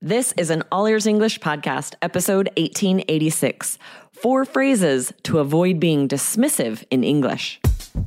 This is an All Ears English podcast, episode 1886. 4 phrases to avoid being dismissive in English.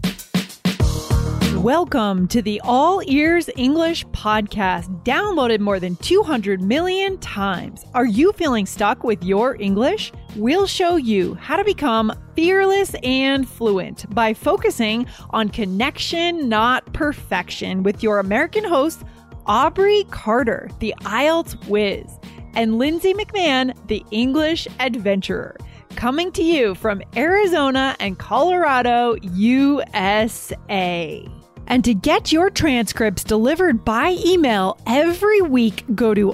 Welcome to the All Ears English podcast, downloaded more than 200 million times. Are you feeling stuck with your English? We'll show you how to become fearless and fluent by focusing on connection, not perfection, with your American hosts, Aubrey Carter, the IELTS whiz, and Lindsay McMahon, the English adventurer, coming to you from Arizona and Colorado, USA. And to get your transcripts delivered by email every week, go to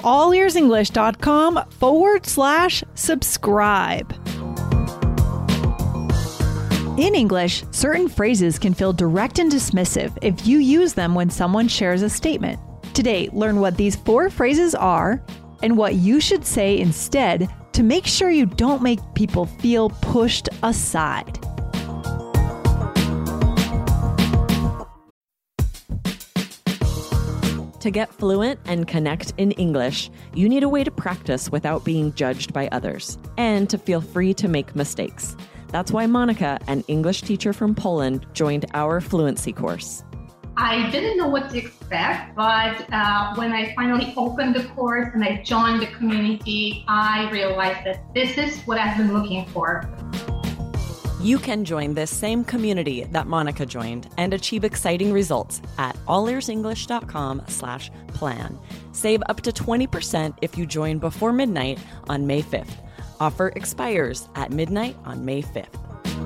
allearsenglish.com/subscribe. In English, certain phrases can feel direct and dismissive if you use them when someone shares a statement. Today, learn what these 4 phrases are and what you should say instead to make sure you don't make people feel pushed aside. To get fluent and connect in English, you need a way to practice without being judged by others and to feel free to make mistakes. That's why Monica, an English teacher from Poland, joined our fluency course. I didn't know what to expect, but when I finally opened the course and I joined the community, I realized that this is what I've been looking for. You can join this same community that Monica joined and achieve exciting results at allearsenglish.com/plan. Save up to 20% if you join before midnight on May 5th. Offer expires at midnight on May 5th.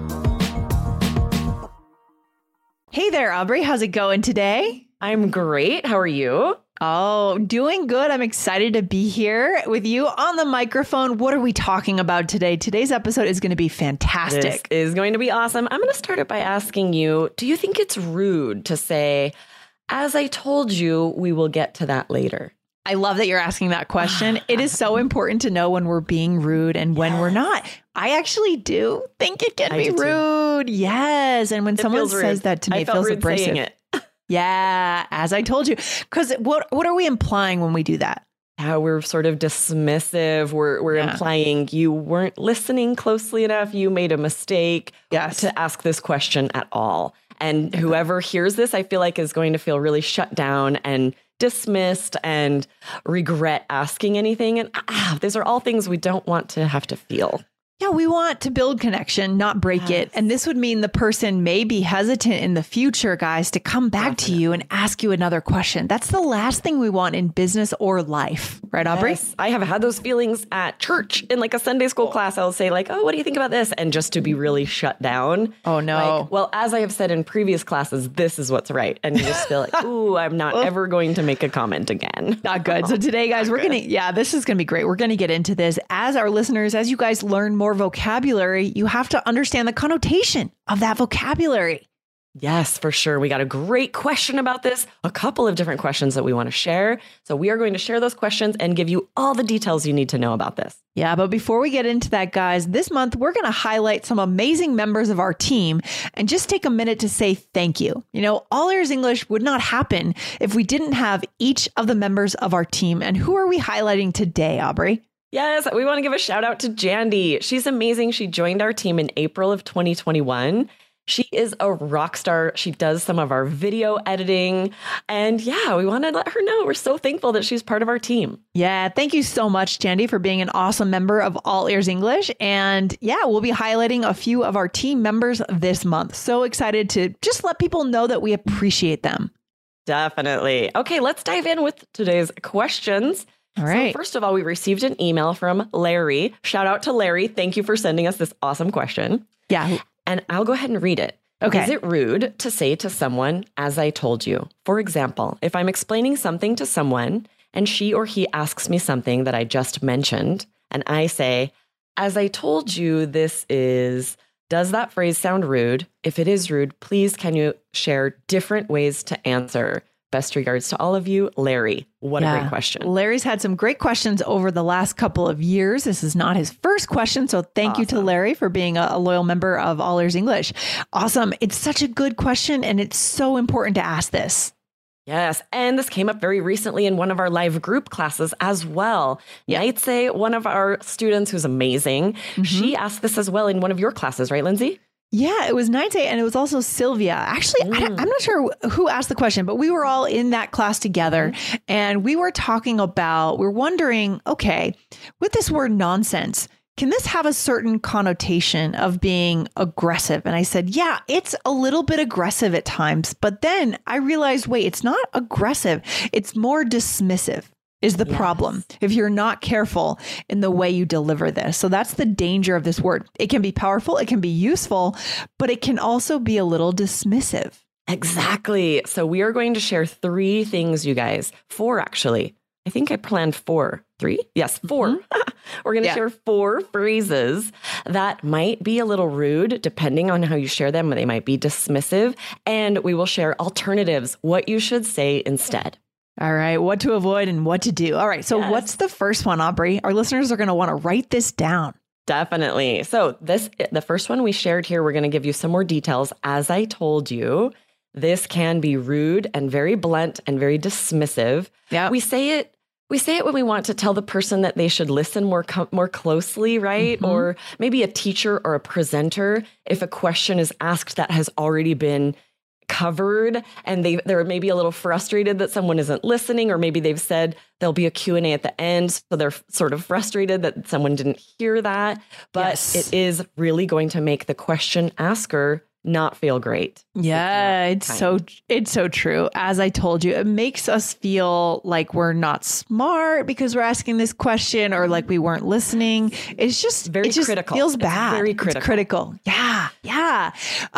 Hey there, Aubrey. How's it going today? I'm great. How are you? Oh, doing good. I'm excited to be here with you on the microphone. What are we talking about today? Today's episode is going to be fantastic. This is going to be awesome. I'm going to start it by asking you, do you think it's rude to say, as I told you, we will get to that later? I love that you're asking that question. It is so important to know when we're being rude and when we're not. I actually do think it can be rude. Yes. And when someone says that to me, it feels abrasive. Saying it. Yeah, as I told you. Because what are we implying when we do that? How we're sort of dismissive. We're implying you weren't listening closely enough. You made a mistake to ask this question at all. And whoever hears this, I feel like is going to feel really shut down and dismissed and regret asking anything. And these are all things we don't want to have to feel. Yeah, we want to build connection, not break it. And this would mean the person may be hesitant in the future, guys, to come back to you and ask you another question. That's the last thing we want in business or life. Right, Aubrey? Yes. I have had those feelings at church in like a Sunday school class. I'll say like, oh, what do you think about this? And just to be really shut down. Oh, no. Like, well, as I have said in previous classes, this is what's right. And you just feel like, ooh, I'm not ever going to make a comment again. Not good. So today, guys, we're going to, this is going to be great. We're going to get into this. As our listeners, as you guys learn more vocabulary, you have to understand the connotation of that vocabulary. Yes, for sure. We got a great question about this, a couple of different questions that we want to share. So we are going to share those questions and give you all the details you need to know about this. Yeah, but before we get into that, guys, this month, we're going to highlight some amazing members of our team and just take a minute to say thank you. You know, All Ears English would not happen if we didn't have each of the members of our team. And who are we highlighting today, Aubrey? Yes, we want to give a shout out to Jandy. She's amazing. She joined our team in April of 2021. She is a rock star. She does some of our video editing. And we want to let her know we're so thankful that she's part of our team. Yeah, thank you so much, Jandy, for being an awesome member of All Ears English. And we'll be highlighting a few of our team members this month. So excited to just let people know that we appreciate them. Definitely. Okay, let's dive in with today's questions. All right. So first of all, we received an email from Larry. Shout out to Larry. Thank you for sending us this awesome question. Yeah. And I'll go ahead and read it. Okay. Is it rude to say to someone, as I told you? For example, if I'm explaining something to someone and she or he asks me something that I just mentioned, and I say, as I told you, this is, does that phrase sound rude? If it is rude, please can you share different ways to answer? Best regards to all of you, Larry. What a great question. Larry's had some great questions over the last couple of years. This is not his first question. So thank you to Larry for being a loyal member of All Ears English. Awesome. It's such a good question and it's so important to ask this. Yes. And this came up very recently in one of our live group classes as well. Yeah. Nightse, one of our students who's amazing, she asked this as well in one of your classes, right, Lindsay? Yeah, it was Nightse and it was also Sylvia. Actually, I'm not sure who asked the question, but we were all in that class together and we were we're wondering, okay, with this word nonsense, can this have a certain connotation of being aggressive? And I said, yeah, it's a little bit aggressive at times. But then I realized, wait, it's not aggressive. It's more dismissive is the problem if you're not careful in the way you deliver this. So that's the danger of this word. It can be powerful, it can be useful, but it can also be a little dismissive. Exactly. So we are going to share 3 things, you guys. 4, actually. I think I planned 4. 3? Yes, 4. We're going to share 4 phrases that might be a little rude, depending on how you share them. They might be dismissive. And we will share alternatives, what you should say instead. All right. What to avoid and what to do. All right. So what's the first one, Aubrey? Our listeners are going to want to write this down. Definitely. So the first one we shared here, we're going to give you some more details. As I told you, this can be rude and very blunt and very dismissive. Yeah. We say it when we want to tell the person that they should listen more closely, right? Or maybe a teacher or a presenter, if a question is asked that has already been covered and they're maybe a little frustrated that someone isn't listening, or maybe they've said there'll be a Q&A at the end, so they're sort of frustrated that someone didn't hear that. But it is really going to make the question asker not feel great. Yeah, it's so true. As I told you, it makes us feel like we're not smart because we're asking this question, or like we weren't listening. It's just critical. Feels bad. Very critical. It's critical. Yeah.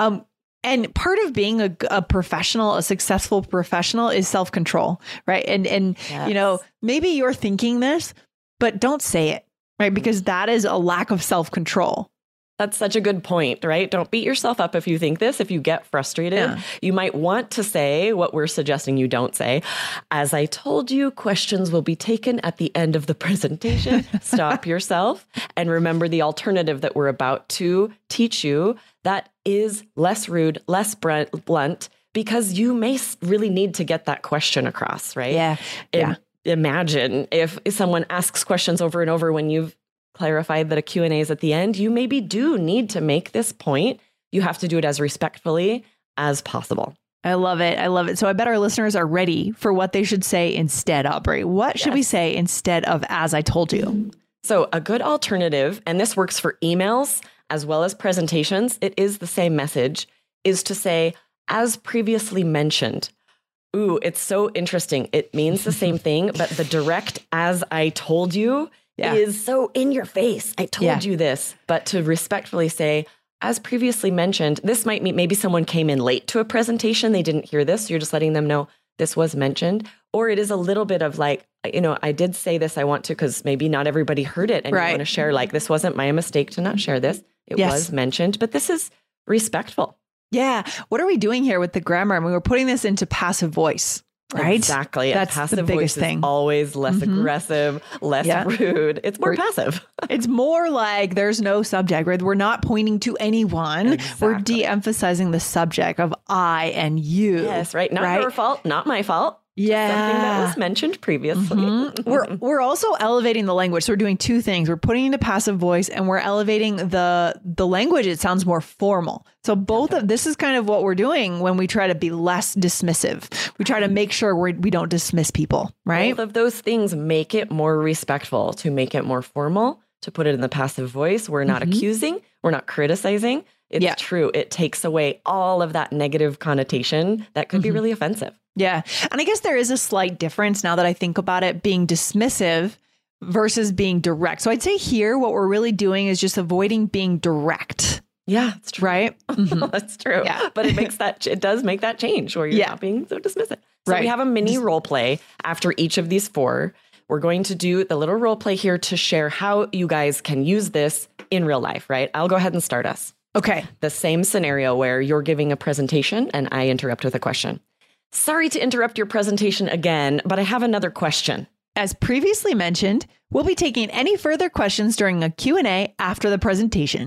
And part of being a professional, a successful professional, is self-control, right? And you know, maybe you're thinking this, but don't say it, right? Because that is a lack of self-control. That's such a good point, right? Don't beat yourself up if you think this. If you get frustrated, you might want to say what we're suggesting you don't say. As I told you, questions will be taken at the end of the presentation. Stop yourself and remember the alternative that we're about to teach you that is less rude, less blunt, because you may really need to get that question across, right? Yeah. Imagine if someone asks questions over and over when you've clarified that a Q&A is at the end, you maybe do need to make this point. You have to do it as respectfully as possible. I love it. So I bet our listeners are ready for what they should say instead, Aubrey. What should we say instead of as I told you? So a good alternative, and this works for emails as well as presentations, it is the same message, is to say, as previously mentioned. Ooh, it's so interesting. It means the same thing, but the direct as I told you is so in your face. I told you this, but to respectfully say, as previously mentioned, this might mean maybe someone came in late to a presentation. They didn't hear this. You're just letting them know this was mentioned. Or it is a little bit of like, you know, I did say this, I want to, because maybe not everybody heard it. And you want to share like, this wasn't my mistake to not share this. It was mentioned, but this is respectful. Yeah. What are we doing here with the grammar? I mean, we're putting this into passive voice. Right? Exactly. That's passive the biggest voice thing. Is always less aggressive, less rude. It's more passive. It's more like there's no subject, right? We're not pointing to anyone. Exactly. We're de-emphasizing the subject of I and you. Yes, right. Not your fault, not my fault. Yeah. Something that was mentioned previously. We're also elevating the language. So we're doing 2 things. We're putting into passive voice and we're elevating the language. It sounds more formal. So both of this is kind of what we're doing when we try to be less dismissive. We try to make sure we don't dismiss people, right? Both of those things make it more respectful, to make it more formal, to put it in the passive voice. We're not accusing. We're not criticizing. It's true. It takes away all of that negative connotation that could be really offensive. Yeah. And I guess there is a slight difference now that I think about it, being dismissive versus being direct. So I'd say here, what we're really doing is just avoiding being direct. Yeah, it's true. Right? That's true. Yeah. But it does make that change where you're not being so dismissive. So we have a mini role play after each of these 4. We're going to do the little role play here to share how you guys can use this in real life, right? I'll go ahead and start us. Okay. The same scenario where you're giving a presentation and I interrupt with a question. Sorry to interrupt your presentation again, but I have another question. As previously mentioned, we'll be taking any further questions during a Q&A after the presentation.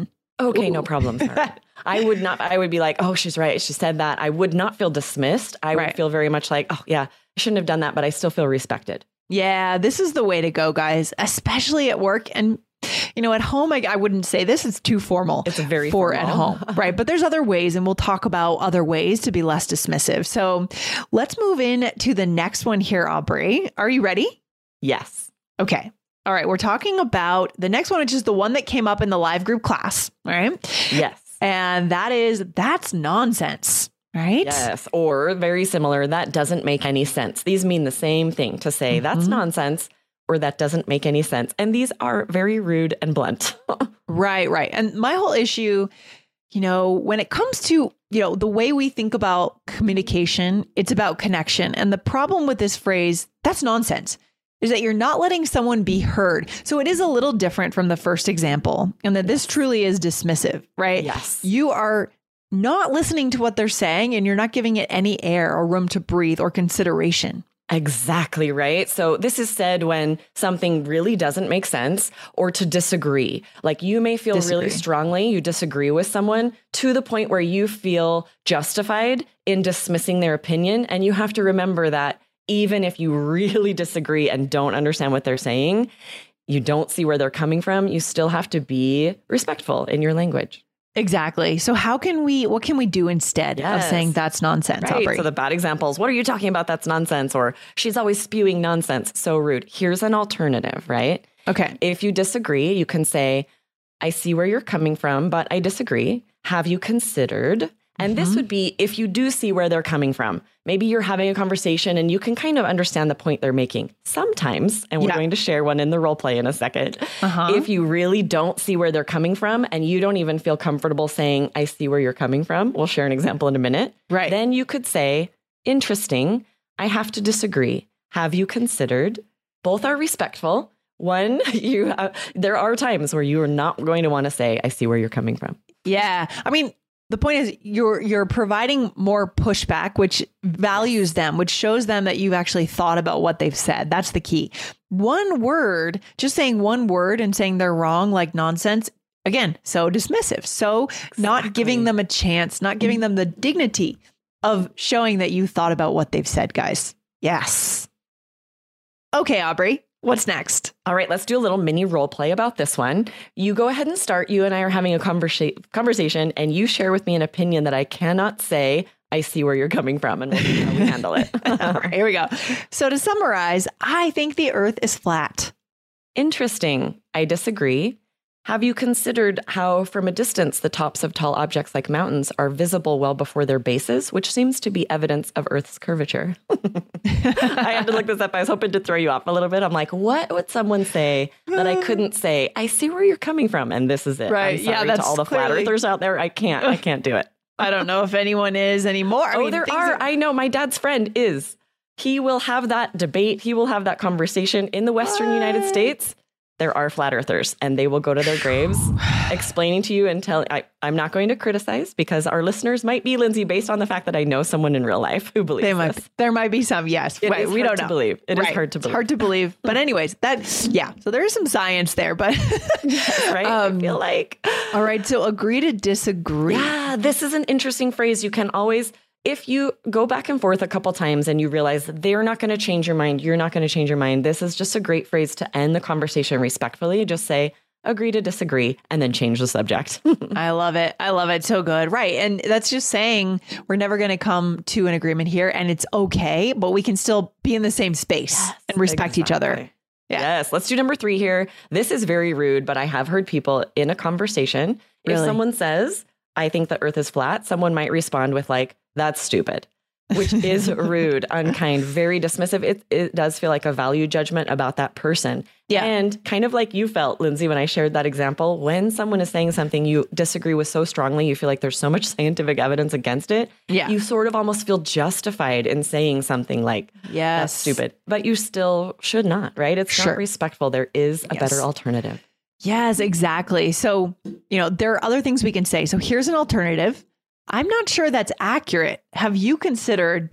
Okay, no problem. Sorry. I would be like, oh, she's right. She said that. I would not feel dismissed. I would feel very much like, oh yeah, I shouldn't have done that, but I still feel respected. Yeah, this is the way to go, guys, especially at work. And, at home, I wouldn't say this. It's too formal. It's very for formal. At home. Right. But there's other ways, and we'll talk about other ways to be less dismissive. So let's move in to the next one here, Aubrey. Are you ready? Yes. Okay. All right. We're talking about the next one, which is the one that came up in the live group class. All right. Yes. And that's nonsense. Right? Yes. Or very similar. That doesn't make any sense. These mean the same thing to say that's nonsense or that doesn't make any sense. And these are very rude and blunt. Right. And my whole issue, when it comes to, the way we think about communication, it's about connection. And the problem with this phrase, that's nonsense, is that you're not letting someone be heard. So it is a little different from the first example, and that this truly is dismissive, right? Yes. You are not listening to what they're saying, and you're not giving it any air or room to breathe or consideration. Exactly right. So this is said when something really doesn't make sense or to disagree. Like you may feel really strongly, you disagree with someone to the point where you feel justified in dismissing their opinion. And you have to remember that even if you really disagree and don't understand what they're saying, you don't see where they're coming from, you still have to be respectful in your language. Exactly. So what can we do instead of saying that's nonsense? Right. Aubrey? So the bad examples, what are you talking about? That's nonsense. Or she's always spewing nonsense. So rude. Here's an alternative, right? Okay. If you disagree, you can say, I see where you're coming from, but I disagree. Have you considered? And this would be if you do see where they're coming from. Maybe you're having a conversation and you can kind of understand the point they're making. Sometimes, and we're going to share one in the role play in a second, if you really don't see where they're coming from and you don't even feel comfortable saying, I see where you're coming from, we'll share an example in a minute. Right. Then you could say, interesting, I have to disagree. Have you considered? Both are respectful. One, there are times where you are not going to want to say, I see where you're coming from. Yeah. I mean, the point is you're providing more pushback, which values them, which shows them that you've actually thought about what they've said. That's the key. One word, just saying one word and saying they're wrong, like nonsense. Again, so dismissive. So not giving them a chance, not giving them the dignity of showing that you thought about what they've said, guys. Yes. Okay, Aubrey. What's next? All right, let's do a little mini role play about this one. You go ahead and start. You and I are having a conversation, and you share with me an opinion that I cannot say. I see where you're coming from, and we'll see how we handle it. All right, here we go. So to summarize, I think the Earth is flat. Interesting. I disagree. Have you considered how, from a distance, the tops of tall objects like mountains are visible well before their bases, which seems to be evidence of Earth's curvature? I had to look this up. I was hoping to throw you off a little bit. I'm like, what would someone say that I couldn't say? I see where you're coming from, and this is it. Right. I'm sorry to all the flat earthers out there. I can't do it. I don't know if anyone is anymore. I know. My dad's friend is. He will have that debate. He will have that conversation in the Western United States. There are flat earthers, and they will go to their graves explaining to you and I'm not going to criticize because our listeners might be, Lindsay, based on the fact that I know someone in real life who believes this. There might be some, yes. We don't know. It is hard to believe. It's hard to believe. But anyways, so there is some science there, but yes, right? I feel like. All right. So agree to disagree. Yeah, this is an interesting phrase. You can always, if you go back and forth a couple times and you realize that they're not going to change your mind, you're not going to change your mind. This is just a great phrase to end the conversation respectfully. Just say, agree to disagree, and then change the subject. I love it. I love it. So good. Right. And that's just saying we're never going to come to an agreement here, and it's okay, but we can still be in the same space and respect each other. Yeah. Yes. Let's do number 3 here. This is very rude, but I have heard people in a conversation, if someone says, I think the Earth is flat, someone might respond with like, that's stupid, which is rude, unkind, very dismissive. It does feel like a value judgment about that person. Yeah. And kind of like you felt, Lindsay, when I shared that example, when someone is saying something you disagree with so strongly, you feel like there's so much scientific evidence against it. Yeah. You sort of almost feel justified in saying something like, that's stupid, but you still should not, right? It's not respectful. There is a better alternative. Yes, exactly. So, there are other things we can say. So here's an alternative. I'm not sure that's accurate. Have you considered ...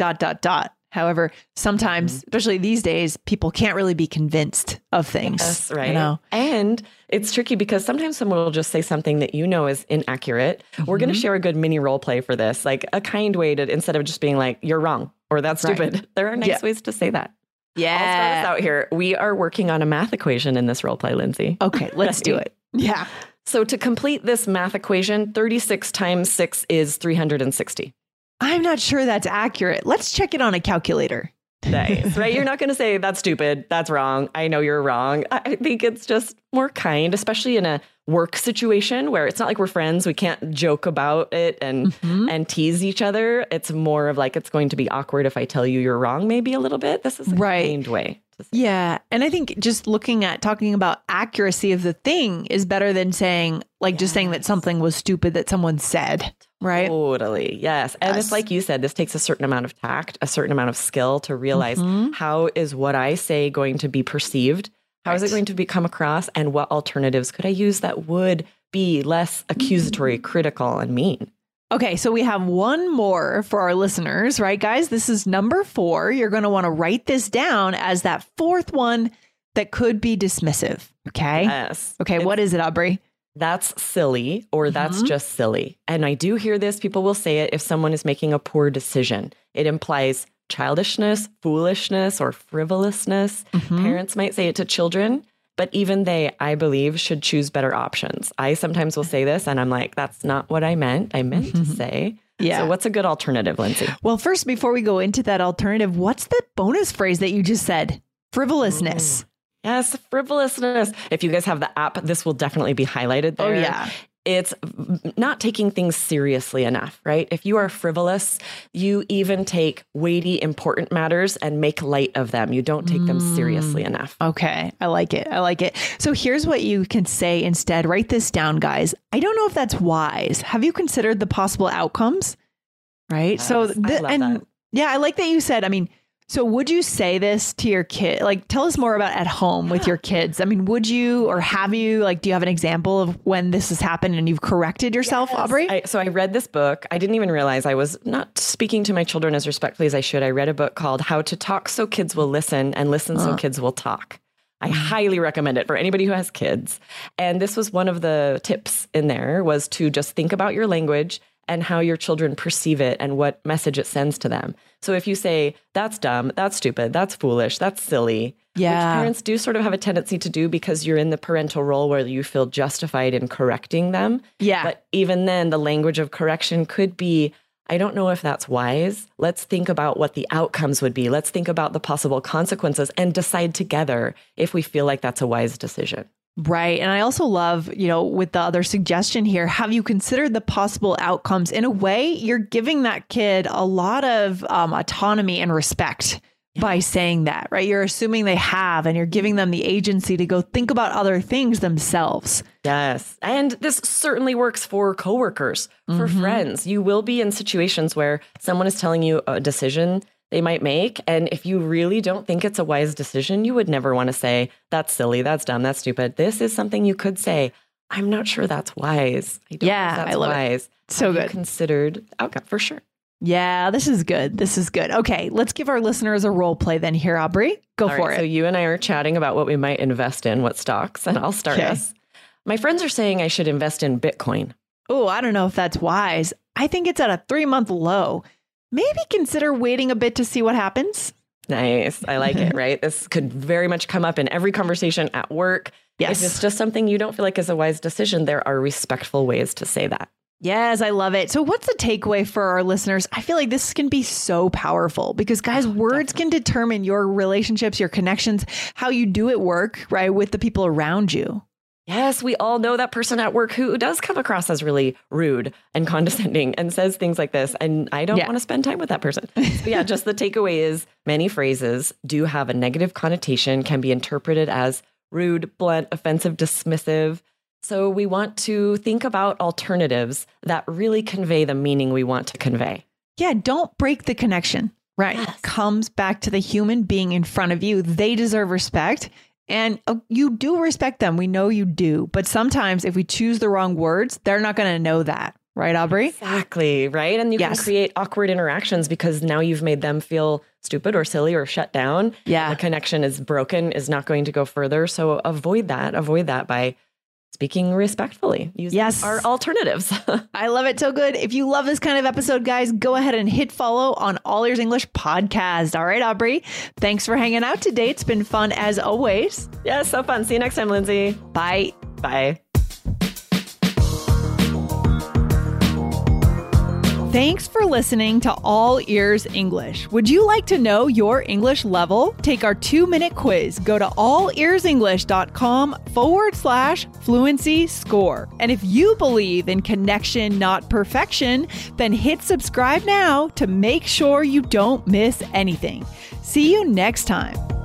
However, sometimes, especially these days, people can't really be convinced of things. Yes, right. You know? And it's tricky because sometimes someone will just say something that you know is inaccurate. We're going to share a good mini role play for this, like a kind way to, instead of just being like, you're wrong or that's stupid. There are nice ways to say that. Yeah. I'll start us out here. We are working on a math equation in this role play, Lindsay. Okay, let's do it. Yeah. So to complete this math equation, 36 times 6 is 360. I'm not sure that's accurate. Let's check it on a calculator. Nice, right? You're not going to say that's stupid. That's wrong. I know you're wrong. I think it's just more kind, especially in a work situation where it's not like we're friends. We can't joke about it and tease each other. It's more of like, it's going to be awkward if I tell you you're wrong, maybe a little bit. This is a kind way. Yeah. And I think just talking about accuracy of the thing is better than saying, like, just saying that something was stupid that someone said. Right. Totally. Yes. And it's like you said, this takes a certain amount of tact, a certain amount of skill to realize how is what I say going to be perceived? How is it going to come across? And what alternatives could I use that would be less accusatory, critical, and mean? Okay, so we have one more for our listeners, right, guys? This is number 4. You're going to want to write this down as that fourth one that could be dismissive. Okay. Yes. Okay. What is it, Aubrey? That's silly, or that's just silly. And I do hear this. People will say it if someone is making a poor decision. It implies childishness, foolishness, or frivolousness. Parents might say it to children, but even they, I believe, should choose better options. I sometimes will say this and I'm like, that's not what I meant. I meant to say. Yeah. So what's a good alternative, Lindsay? Well, first, before we go into that alternative, what's the bonus phrase that you just said? Frivolousness. Yes, frivolousness. If you guys have the app, this will definitely be highlighted there. Oh, yeah. It's not taking things seriously enough, right? If you are frivolous, you even take weighty, important matters and make light of them. You don't take them seriously enough. Okay. I like it. I like it. So here's what you can say instead. Write this down, guys. I don't know if that's wise. Have you considered the possible outcomes? Right. Yes, I love that. Yeah, I like that you said, so would you say this to your kid? Like, tell us more about at home with your kids. Would you, or have you, do you have an example of when this has happened and you've corrected yourself, Aubrey? So I read this book. I didn't even realize I was not speaking to my children as respectfully as I should. I read a book called How to Talk So Kids Will Listen and Listen So Kids Will Talk. I highly recommend it for anybody who has kids. And this was one of the tips in there, was to just think about your language and how your children perceive it and what message it sends to them. So if you say, that's dumb, that's stupid, that's foolish, that's silly, which parents do sort of have a tendency to do because you're in the parental role where you feel justified in correcting them. Yeah. But even then, the language of correction could be, I don't know if that's wise. Let's think about what the outcomes would be. Let's think about the possible consequences and decide together if we feel like that's a wise decision. Right. And I also love, with the other suggestion here, have you considered the possible outcomes? In a way, you're giving that kid a lot of autonomy and respect by saying that, right? You're assuming they have, and you're giving them the agency to go think about other things themselves. Yes. And this certainly works for coworkers, for friends. You will be in situations where someone is telling you a decision they might make. And if you really don't think it's a wise decision, you would never want to say, that's silly, that's dumb, that's stupid. This is something you could say, I'm not sure that's wise. I don't know if that's wise. So Have good. You considered outcome for sure. Yeah, this is good. This is good. Okay, let's give our listeners a role play then here, Aubrey. Go for it. So you and I are chatting about what we might invest in, what stocks, and I'll start us. My friends are saying I should invest in Bitcoin. Oh, I don't know if that's wise. I think it's at a 3-month low. Maybe consider waiting a bit to see what happens. Nice. I like it, right? This could very much come up in every conversation at work. Yes. If it's just something you don't feel like is a wise decision, there are respectful ways to say that. Yes, I love it. So what's the takeaway for our listeners? I feel like this can be so powerful because, guys, words can determine your relationships, your connections, how you do at work, right, with the people around you. Yes, we all know that person at work who does come across as really rude and condescending and says things like this. And I don't want to spend time with that person. So just the takeaway is many phrases do have a negative connotation, can be interpreted as rude, blunt, offensive, dismissive. So we want to think about alternatives that really convey the meaning we want to convey. Yeah, don't break the connection. Right. Yes. Comes back to the human being in front of you. They deserve respect. And you do respect them. We know you do. But sometimes if we choose the wrong words, they're not going to know that. Right, Aubrey? Exactly. Right. And you can create awkward interactions because now you've made them feel stupid or silly or shut down. Yeah. The connection is broken, is not going to go further. So avoid that by speaking respectfully. Using our alternatives. I love it. So good. If you love this kind of episode, guys, go ahead and hit follow on All Ears English Podcast. All right, Aubrey, thanks for hanging out today. It's been fun as always. Yeah, so fun. See you next time, Lindsay. Bye. Bye. Thanks for listening to All Ears English. Would you like to know your English level? Take our 2-minute quiz. Go to allearsenglish.com/fluency score. And if you believe in connection, not perfection, then hit subscribe now to make sure you don't miss anything. See you next time.